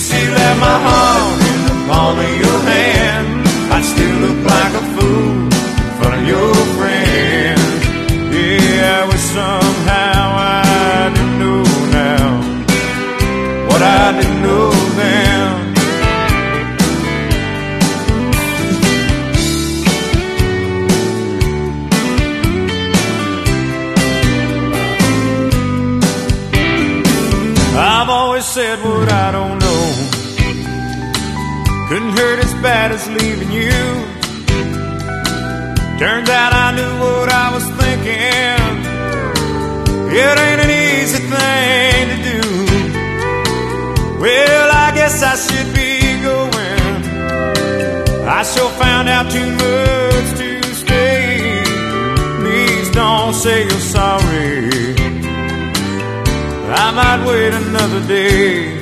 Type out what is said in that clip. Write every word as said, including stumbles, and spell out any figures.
still have my heart in the palm of your hand, I'd still look like a fool in front of your friends. Yeah, I wish somehow I didn't know now what I didn't know then. I've always said what I don't know couldn't hurt as bad as leaving you. Turns out I knew what I was thinking. It ain't an easy thing to do. Well, I guess I should be going. I sure found out too much to stay. Please don't say you're sorry. I might wait another day.